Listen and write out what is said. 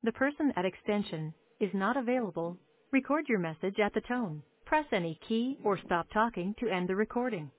The person at extension is not available. Record your message at the tone. Press any key or stop talking to end the recording.